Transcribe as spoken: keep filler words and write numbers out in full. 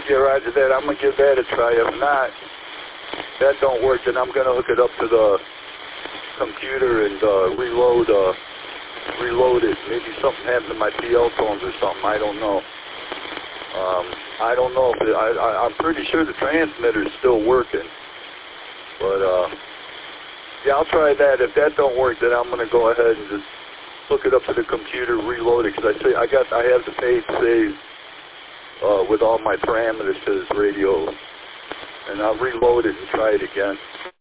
Yeah, roger that. I'm going to give that a try. If not, that don't work, then I'm going to hook it up to the computer and uh, reload uh, reload it. Maybe something happened to my P L tones or something. I don't know. Um, I don't know. If it, I, I, I'm pretty sure the transmitter is still working. But, uh, yeah, I'll try that. If that don't work, then I'm going to go ahead and just hook it up to the computer, reload it, because I say I got I have the page saved uh, with all my parameters to this radio, and I'll reload it and try it again.